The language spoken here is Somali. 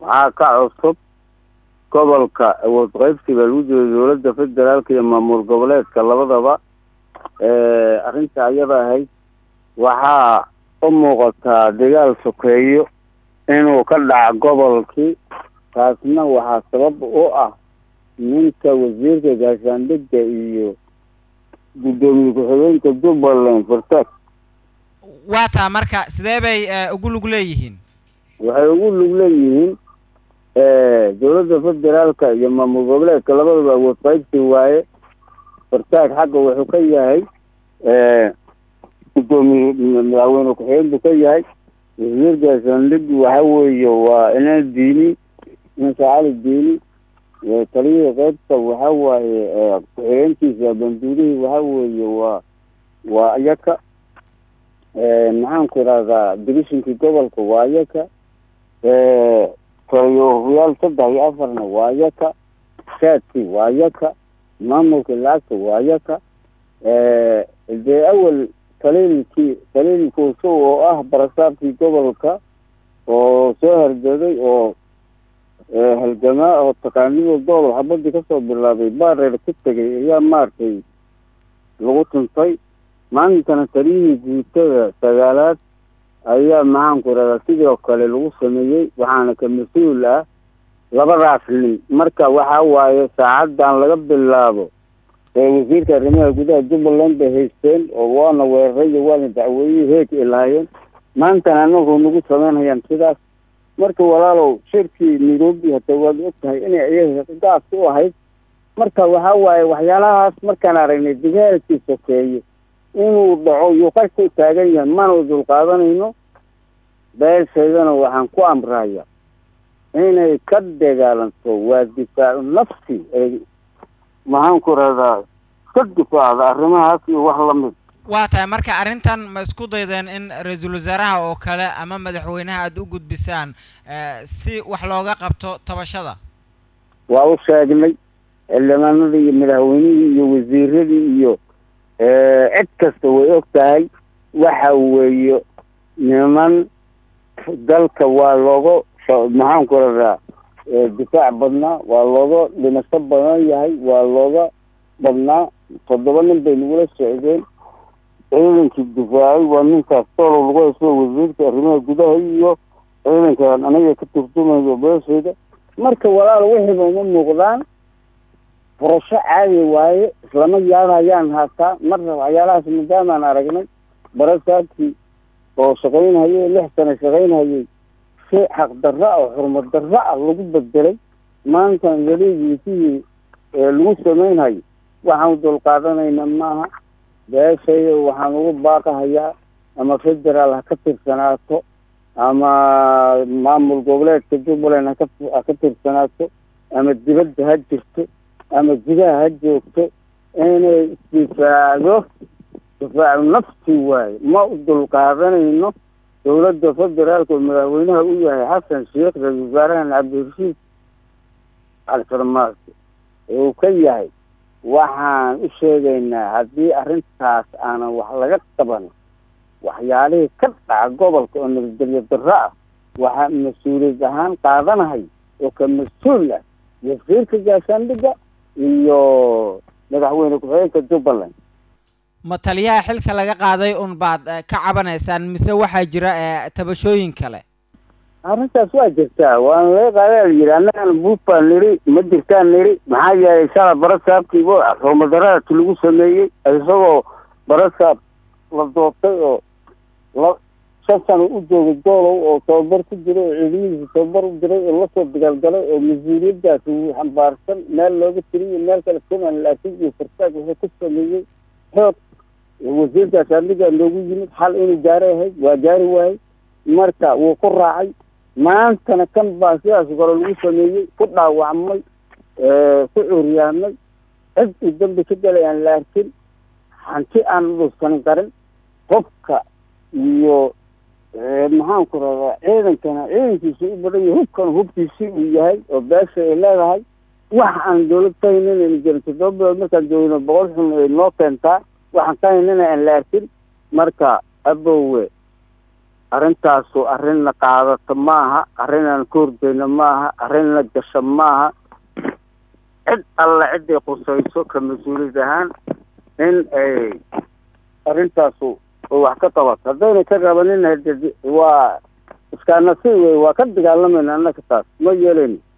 وعاك عصب قبل كوظائف الوجود دولة فدرال كي مامور قبلات كلابا با أنت أيضا هاي وها أموغتا دجال سكريو إنه كلا قبل كي taasna waxaa sabab u ah ninka wasiirka gaashaandhigga iyo gudoomiye ku-xigeenka Jubbaland Fartaag waa taa marka sidee bay ugu lug leeyihiin waxay ugu lug leeyihiin dowladda federaalka iyo maamul goboleedka labadaba awood qaybsi waaye Fartaag xagga wuxuu ka yahay gudoomiye madaxweyne ku-xigeenku ka yahay wasiirka gaashaandhigga waxa weeye waa inaan diini مساعد الديني طريقة قدسة وهو كوهرنتي في بندوري وهو وأيكا معهم كراغا دريشن في قبل كوايكا فيوهيال تبدأ أفرنا وايكا شاتي وايكا مامو كلاك وايكا دي أول قليل كوسو برساب في قبل كا وسهر جدي هالجماعة والتقاليد والدول وحبط دي كسر بالله بارر كتجي يا مارتي لغتن طي ما أنتنا تريه جيتة سجالات أيام معهم كرة تيجي وكل الوصمية وحنا كمسؤول لا لبرع فيني مركا وحواي ساعد عن لقب اللابو وزير كريمة جدا جبلان بهيستين وانا ويرجع وانا دعوي هيك إلهين ما أنتنا نقول سمان هي امتداد marka walaalow shirkii Nairobi hata waad ogtahay in ay gaas u ahayd marka waxa waaye waxyaalahaas markaan aragnay digaalkiisa keeyay inuu dhaco iyo qarka taagan yahay mana dul qaadanayno beesheedana waxaan ku amrayaa inay ka dagaalanto waa difaac nafsi maxaan ku radaa ka difaaca arrimahaas iyo wax la mid waa tahay marka arintan ma isku daydeen in ra'iisul wasaaraha oo kale ama madaxweynaha aad u gudbisaan si wax looga qabto tabashada waa u sheegnay ciidamadii iyo madaxweynihii iyo wasiiradii iyo cid kasta way ogtahay waxa weeyo niman dalka waa looga maxaan ku radaa difaac badnaa waa looga dhimasho badan yahay waa looga badnaa 7 nin bay nagula socdeen ciidankii difaacay waa ninkaas solo lagu soo wasiirka arrimaha gudaha iyo ciidankan anaga ka turjumayo beesheeda marka walaal wixii ma muuqdaan farasho caadi waaye islama yaadayaan hataa marna waxyaalahaas maadaama aragnay barasaadkii oo shaqaynayay 6 sano shaqaynayay si xaq darro oo xurmad darro lagu bedelay maanta galigiisii lagu sameeyay waxaan dul qaadanayna maaha beeshay waxaan ugu baaqayaa ama federaal ha ka tirsanaato ama maamul goboleedka Jubbaland ha ka tirsanaato ama dibadda ha jirto ama gudaha ha joogto inay difaac nafsi waaye ma dul qaadanayno dowladda federaalka madaxweynaha u yahay Xasan Sheekh ra'iisul wasaaraha Cabdirashiid Al-Farmaajo oo ka yahay waxaan u sheegaynaa haddii arrintaas aanan wax laga qaban waxyaalihii ka dhaca gobolka oo nabadgelyo darro ah waxaa mas-uuliyad ahaan qaadanahay oo ka mas-uul ah wasiirka gaashaandhigga iyo madaxweyne ku-xigeenka Jubbaland ma taliyaha xilka laga qaaday un baad ka cabanaysaan mise waxaa jira tabashooyin kale arrintaas waa jirtaa waan laga qaaday yiraahdan buufan niri ma jirtaan niri maxaa yeelay shala barasaabkii oo xurmadarada lagu sameeyay isagoo barasaab la doortay oo la shan u joogay goolow oo tababar ku jiray ciidamada tababar u diray oo la soo dagaalgalay oo masuuliyadaas uu xambaarsan meel looga tiriyay meel kale kuma laakiin uu Fartaag wuxuu ku sameeyay xoog wasiirka gaashaandhigga loogu yimid hal inuu gaaray waa gaari waayay marka wuu ku raacay maantana kan baa sidaas kale lagu sameeyay ku dhaawacmay ku uryaanay cid dambi ka galayaan laakiin hanti aan dhuusan karin qofka iyo maxaan ku radaa ciidankiisa u badan yahay hubkiisa uu yahay oo beesha ay leedahay wax aan dowlad taynina in jirto dowladda markaan joogno 100 xun ay noo keentaa waxaan taynina aan laakiin marka aboowe arrintaasu arrinna qaadato maaha, arrinaan koordayna maaha, arrinna gasho maaha. cid alla ciday qusayso ka mas-uuliyad ahaan in ay arrintaasu wax ka qabato. haddayna ka qabanin waa iska nasiib wey, waa ka dagaalamayna annaka taas ma yeelayno.